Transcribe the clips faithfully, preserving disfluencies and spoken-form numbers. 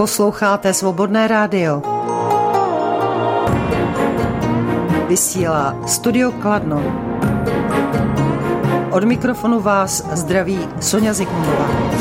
Posloucháte Svobodné rádio. Vysílá Studio Kladno. Od mikrofonu vás zdraví Sonja Zikmundová.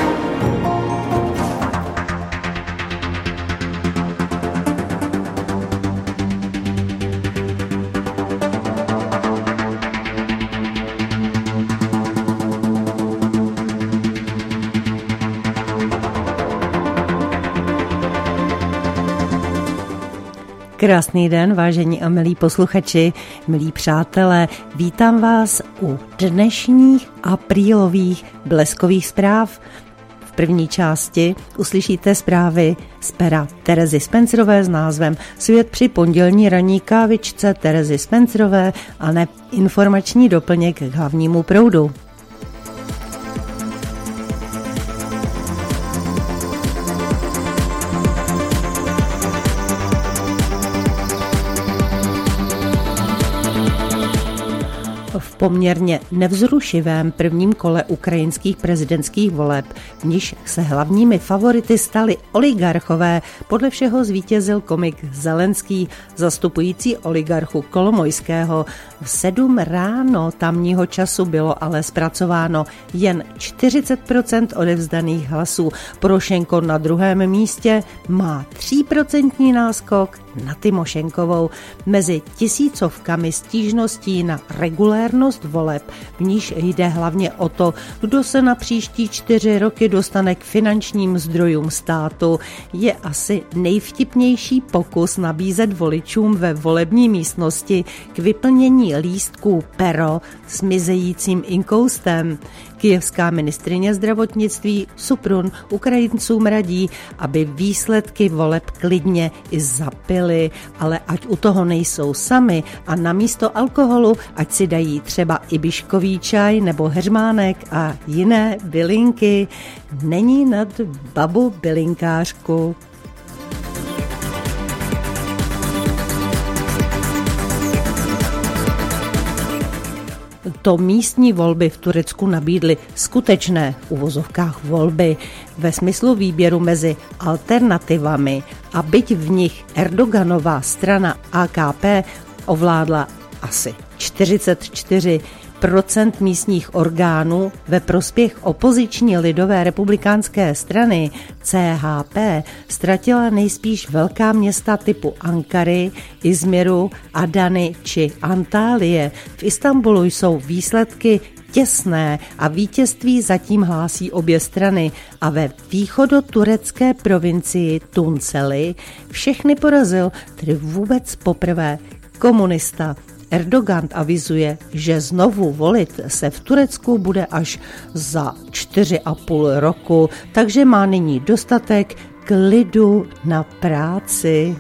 Krásný den, vážení a milí posluchači, milí přátelé, vítám vás u dnešních aprílových bleskových zpráv. V první části uslyšíte zprávy z pera Terezy Spencerové s názvem Svět při pondělní ranní kávičce Terezy Spencerové a ne informační doplněk k hlavnímu proudu. V poměrně nevzrušivém prvním kole ukrajinských prezidentských voleb, v níž se hlavními favority stali oligarchové, podle všeho zvítězil komik Zelenský, zastupující oligarchu Kolomojského. V sedm ráno tamního času bylo ale zpracováno jen čtyřicet procent odevzdaných hlasů. Porošenko na druhém místě má tří procent náskok na Tymošenkovou. Mezi tisícovkami stížností na regulérnost voleb, v níž jde hlavně o to, kdo se na příští čtyři roky dostane k finančním zdrojům státu, je asi nejvtipnější pokus nabízet voličům ve volební místnosti k vyplnění lístků pero s mizejícím inkoustem. Kyjevská ministryně zdravotnictví Suprun Ukrajincům radí, aby výsledky voleb klidně i zapili, ale ať u toho nejsou sami a namísto alkoholu, ať si dají třeba ibiškový čaj nebo heřmánek a jiné bylinky. Není nad babu bylinkářku. To místní volby v Turecku nabídly skutečné v uvozovkách volby ve smyslu výběru mezi alternativami a byť v nich Erdoganova strana A K P ovládla asi čtyřicet čtyři procent místních orgánů ve prospěch opoziční lidové republikánské strany C H P ztratila nejspíš velká města typu Ankary, Izmiru, Adany či Antálie. V Istanbulu jsou výsledky těsné a vítězství zatím hlásí obě strany a ve východoturecké provincii Tunceli všechny porazil, tedy vůbec poprvé, komunista. Erdogan avizuje, že znovu volit se v Turecku bude až za čtyři a půl roku, takže má nyní dostatek klidu na práci.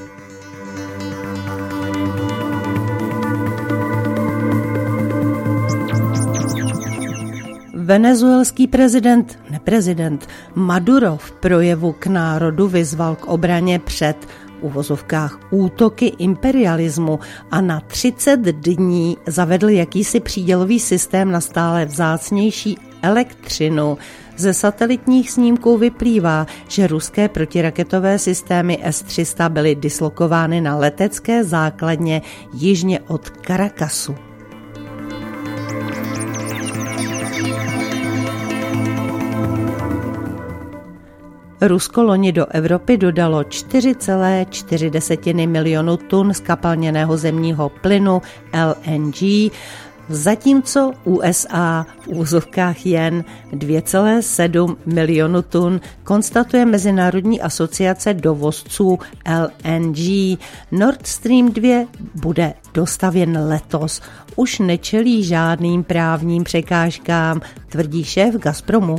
Venezuelský prezident, ne prezident, Maduro v projevu k národu vyzval k obraně před v uvozovkách útoky imperialismu a na třicet dní zavedl jakýsi přídělový systém na stále vzácnější elektřinu. Ze satelitních snímků vyplývá, že ruské protiraketové systémy S tři sta byly dislokovány na letecké základně jižně od Caracasu. Rusko loni do Evropy dodalo čtyři celé čtyři milionu tun zkapalněného zemního plynu L N G, zatímco U S A v úzovkách jen dvě celé sedm milionu tun, konstatuje Mezinárodní asociace dovozců L N G. Nord Stream dva bude dostavěn letos. Už nečelí žádným právním překážkám, tvrdí šéf Gazpromu.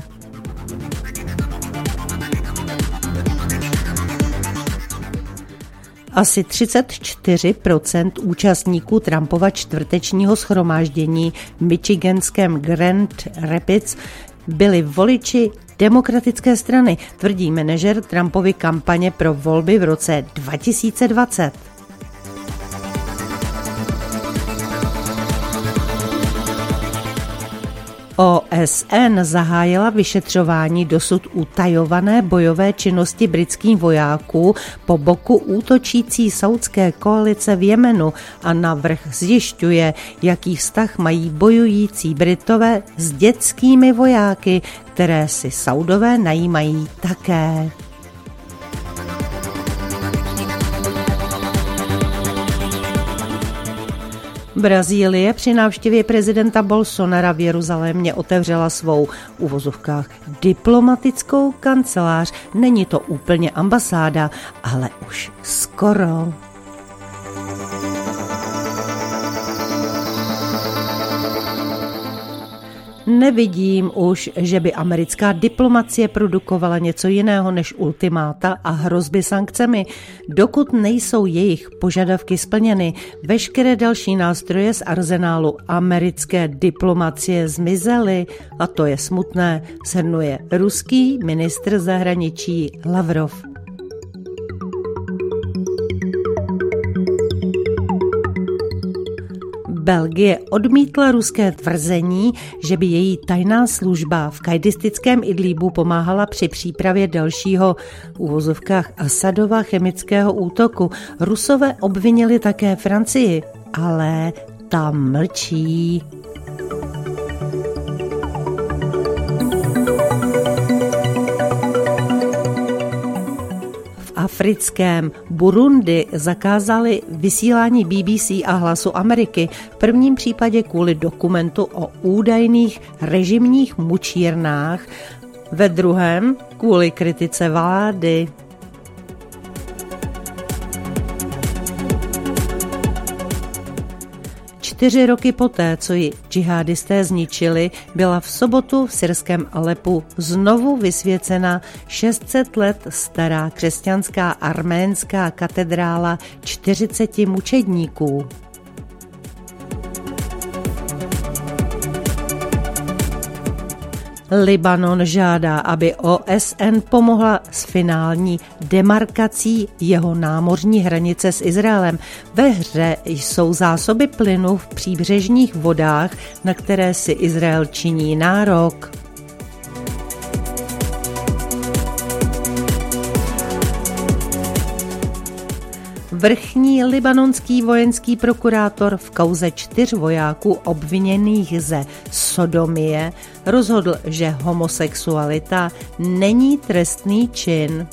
Asi třicet čtyři procent účastníků Trumpova čtvrtečního shromáždění v michiganském Grand Rapids byli voliči Demokratické strany, tvrdí manažer Trumpovy kampaně pro volby v roce dva tisíce dvacet. O S N zahájila vyšetřování dosud utajované bojové činnosti britských vojáků po boku útočící saúdské koalice v Jemenu a navrch zjišťuje, jaký vztah mají bojující Britové s dětskými vojáky, které si Saúdové najímají také. Brazílie při návštěvě prezidenta Bolsonara v Jeruzalémě otevřela svou, v uvozovkách, diplomatickou kancelář. Není to úplně ambasáda, ale už skoro. Nevidím už, že by americká diplomacie produkovala něco jiného než ultimáta a hrozby sankcemi. Dokud nejsou jejich požadavky splněny, veškeré další nástroje z arzenálu americké diplomacie zmizely a to je smutné, shrnuje ruský ministr zahraničí Lavrov. Belgie odmítla ruské tvrzení, že by její tajná služba v kajdistickém Idlíbu pomáhala při přípravě dalšího v uvozovkách Asadova chemického útoku. Rusové obvinili také Francii, ale ta mlčí. Africkém Burundi zakázali vysílání B B C a Hlasu Ameriky, v prvním případě kvůli dokumentu o údajných režimních mučírnách, ve druhém kvůli kritice vlády. Čtyři roky poté, co ji džihadisté zničili, byla v sobotu v syrském Alepu znovu vysvěcena šest set let stará křesťanská arménská katedrála čtyřiceti mučedníků. Libanon žádá, aby O S N pomohla s finální demarkací jeho námořní hranice s Izraelem. Ve hře jsou zásoby plynu v příbřežních vodách, na které si Izrael činí nárok. Vrchní libanonský vojenský prokurátor v kauze čtyř vojáků obviněných ze sodomie rozhodl, že homosexualita není trestný čin.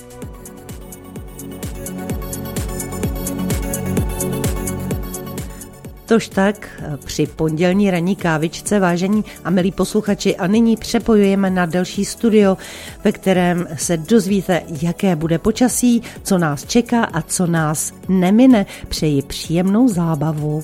Tož tak při pondělní ranní kávičce, vážení a milí posluchači, a nyní přepojujeme na další studio, ve kterém se dozvíte, jaké bude počasí, co nás čeká a co nás nemine. Přeji příjemnou zábavu.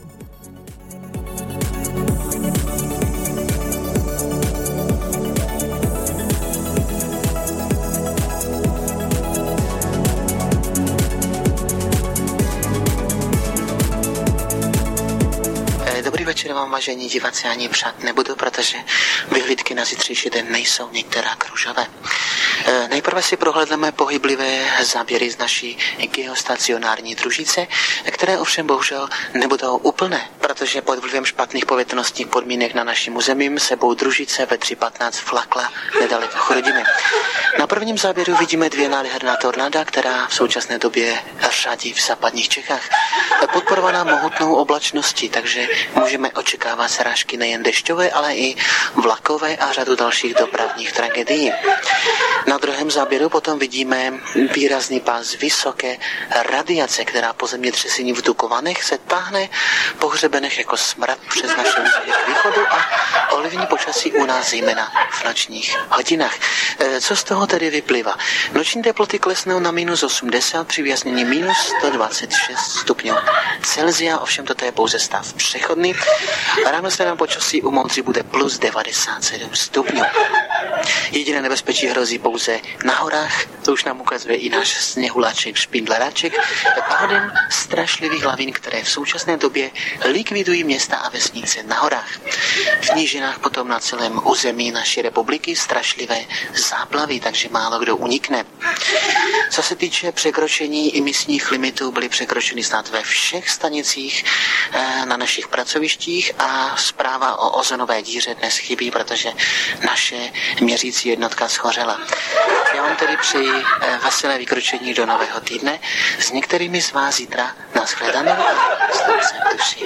Večer vám, vážení diváci, ani přát nebudu, protože vyhlídky na zítřejší den nejsou některá růžové. E, nejprve si prohlédneme pohyblivé záběry z naší geostacionární družice, které ovšem bohužel nebudou úplné, protože pod vlivem špatných povětrnostních podmínek na naším území sebou družice ve tři patnáct flakla nedaleko Chrudimi. Na prvním záběru vidíme dvě nádherná tornáda, která v současné době řadí v západních Čechách, podporovaná mohutnou oblačností, takže můžeme očekávat srážky nejen dešťové, ale i vlakové a řadu dalších dopravních tragédií. Na druhém záběru potom vidíme výrazný pás vysoké radiace, která po zemětřesení v Dukovanech se táhne po hřebenech jako smrad přes naše území k východu a ovlivní počasí u nás zejména v nočních hodinách. Co z toho tedy vyplývá? Noční teploty klesnou na minus osmdesát při vyjasnění minus sto dvacet šest stupňů Celsia, ovšem toto je pouze stav přechodný. Ráno se nám počasí u Moudří bude plus devadesát sedm stupňů. Jediné nebezpečí hrozí pouze na horách, to už nám ukazuje i náš sněhuláček, špindleráček, pádem strašlivých lavín, které v současné době likvidují města a vesnice na horách. V nížinách potom na celém území naší republiky strašlivé záplavy, takže málo kdo unikne. Co se týče překročení imisních limitů, byly překročeny snad ve všech stanicích na našich pracovištích a zpráva o ozonové díře dnes chybí, protože naše měřící jednotka schořela. Já vám tedy přeji veselé vykročení do nového týdne. S některými z vás zítra nashledanou a sluncem duši.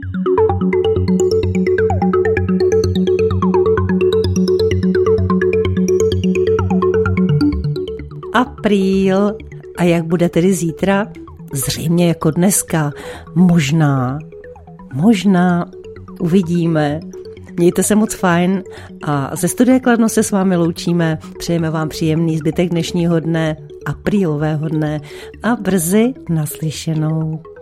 Apríl. A jak bude tedy zítra? Zřejmě jako dneska. Možná. Možná. Uvidíme. Mějte se moc fajn a ze Studia Kladno se s vámi loučíme. Přejeme vám příjemný zbytek dnešního dne, aprílového dne a brzy naslyšenou.